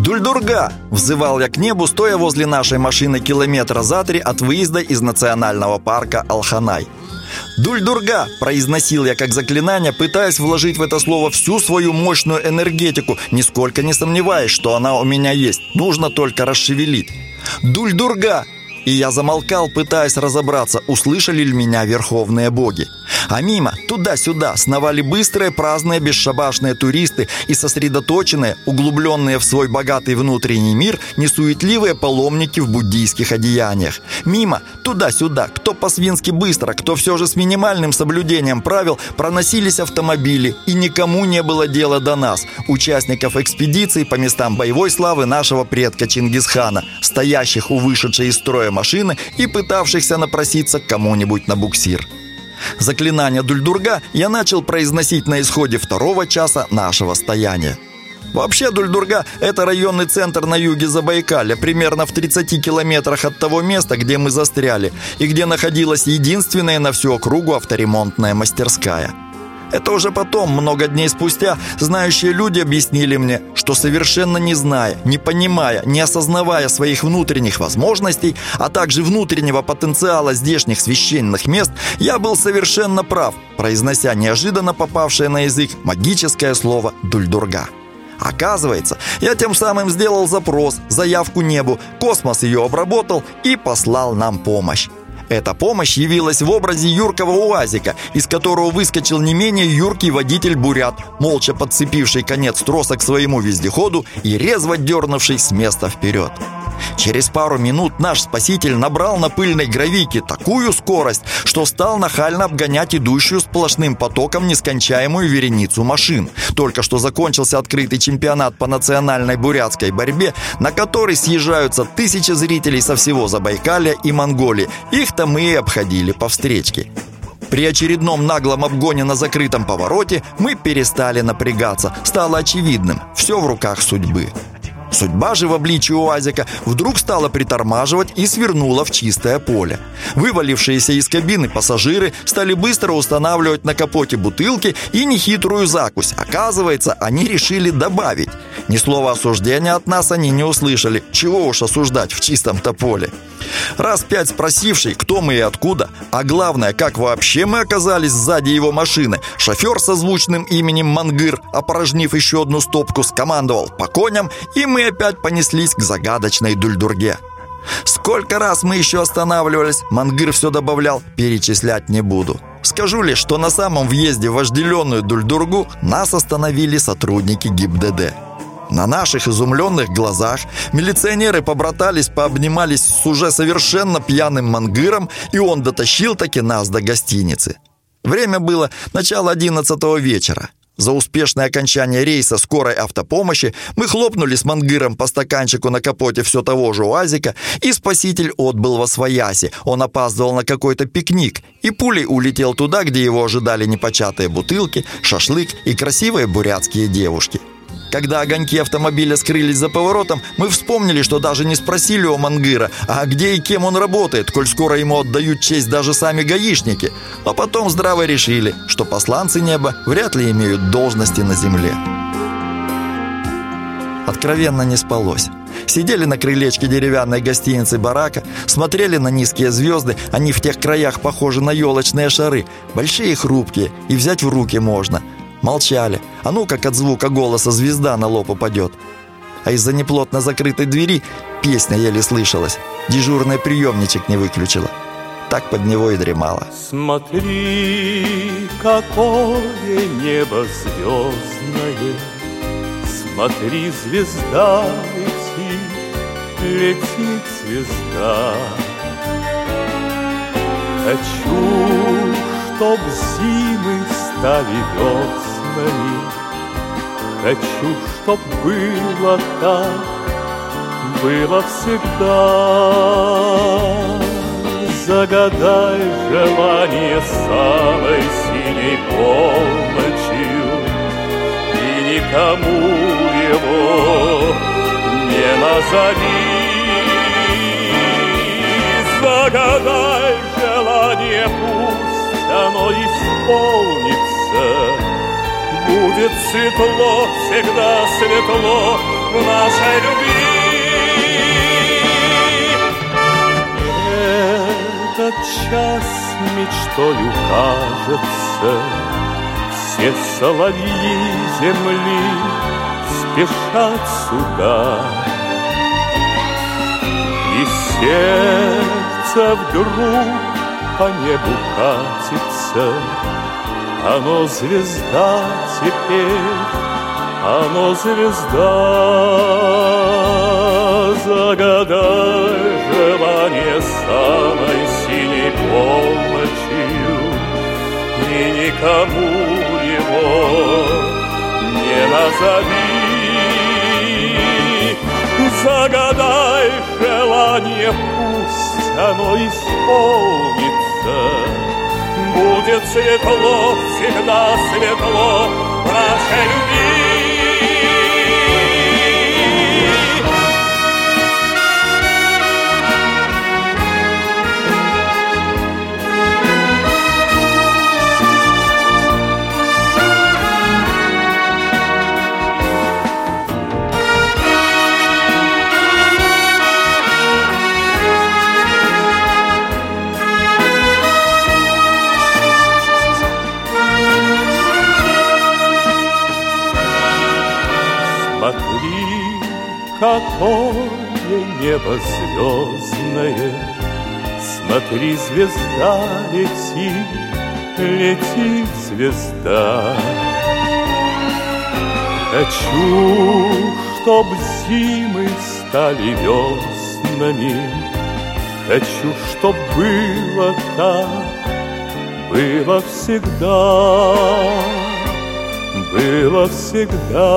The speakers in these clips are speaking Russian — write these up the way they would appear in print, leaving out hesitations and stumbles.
«Дульдурга!» – взывал я к небу, стоя возле нашей машины километра за 3 от выезда из национального парка Алханай. «Дульдурга!» – произносил я как заклинание, пытаясь вложить в это слово всю свою мощную энергетику, нисколько не сомневаясь, что она у меня есть, нужно только расшевелить. «Дульдурга!» И я замолкал, пытаясь разобраться, услышали ли меня верховные боги. А мимо, туда-сюда, сновали быстрые, праздные, бесшабашные туристы и сосредоточенные, углубленные в свой богатый внутренний мир, несуетливые паломники в буддийских одеяниях. Мимо, туда-сюда, кто по-свински быстро, кто все же с минимальным соблюдением правил, проносились автомобили, и никому не было дела до нас, участников экспедиции по местам боевой славы нашего предка Чингисхана, стоящих у вышедшей из строя машины и пытавшихся напроситься к кому-нибудь на буксир. Заклинание Дульдурга я начал произносить на исходе 2-го часа нашего стояния. Вообще Дульдурга – это районный центр на юге Забайкалья, примерно в 30 километрах от того места, где мы застряли, и где находилась единственная на всю округу авторемонтная мастерская. Это уже потом, много дней спустя, знающие люди объяснили мне, что совершенно не зная, не понимая, не осознавая своих внутренних возможностей, а также внутреннего потенциала здешних священных мест, я был совершенно прав, произнося неожиданно попавшее на язык магическое слово «Дульдурга». Оказывается, я тем самым сделал запрос, заявку небу, космос ее обработал и послал нам помощь. Эта помощь явилась в образе юркого УАЗика, из которого выскочил не менее юркий водитель-бурят, молча подцепивший конец троса к своему вездеходу и резво дернувший с места вперед. Через пару минут наш спаситель набрал на пыльной гравийке такую скорость, что стал нахально обгонять идущую сплошным потоком нескончаемую вереницу машин. Только что закончился открытый чемпионат по национальной бурятской борьбе, на который съезжаются тысячи зрителей со всего Забайкалья и Монголии. Их-то мы и обходили по встречке. При очередном наглом обгоне на закрытом повороте мы перестали напрягаться. Стало очевидным – все в руках судьбы. Судьба же в обличии УАЗика вдруг стала притормаживать и свернула в чистое поле. Вывалившиеся из кабины пассажиры стали быстро устанавливать на капоте бутылки и нехитрую закусь. Оказывается, они решили добавить. Ни слова осуждения от нас они не услышали. Чего уж осуждать в чистом-то поле. Раз 5 спросивший, кто мы и откуда, а главное, как вообще мы оказались сзади его машины, шофер со звучным именем Мангыр, опорожнив еще одну стопку, скомандовал по коням, и мы опять понеслись к загадочной Дульдурге. Сколько раз мы еще останавливались, Мангыр все добавлял, перечислять не буду. Скажу лишь, что на самом въезде в вожделенную Дульдургу нас остановили сотрудники ГИБДД. На наших изумленных глазах милиционеры побратались, пообнимались с уже совершенно пьяным Мангыром, и он дотащил-таки нас до гостиницы. Время было начало 11 вечера. За успешное окончание рейса скорой автопомощи мы хлопнули с Мангыром по стаканчику на капоте все того же УАЗика, и спаситель отбыл восвояси. Он опаздывал на какой-то пикник и пулей улетел туда, где его ожидали непочатые бутылки, шашлык и красивые бурятские девушки. Когда огоньки автомобиля скрылись за поворотом, мы вспомнили, что даже не спросили у Мангыра, а где и кем он работает, коль скоро ему отдают честь даже сами гаишники. Но потом здраво решили, что посланцы неба вряд ли имеют должности на земле. Откровенно не спалось. Сидели на крылечке деревянной гостиницы барака, смотрели на низкие звезды, они в тех краях похожи на елочные шары, большие и хрупкие, и взять в руки можно. Молчали. А ну, как от звука голоса звезда на лоб упадет. А из-за неплотно закрытой двери песня еле слышалась. Дежурный приемничек не выключила. Так под него и дремала. Смотри, какое небо звездное, смотри, звезда летит звезда. Хочу, чтоб зимы стали веснами. Хочу, чтоб было так, было всегда. Загадай желание самой синей полночью, и никому его не назови. Загадай желание, пусть оно исполнится. Будет светло, всегда светло, в нашей любви. Этот час мечтою кажется, все соловьи земли спешат сюда, и сердце вдруг по небу катится. Оно звезда теперь, оно звезда. Загадай желание самой синей полночью, и никому его не назови. Загадай желание, пусть оно исполнится. Будет светло, всегда светло в нашей любви. Смотри, какое небо звездное, смотри, звезда летит, летит звезда. Хочу, чтоб зимы стали веснами, хочу, чтоб было так, было всегда. Было всегда,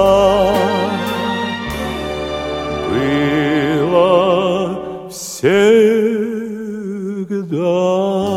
было всегда.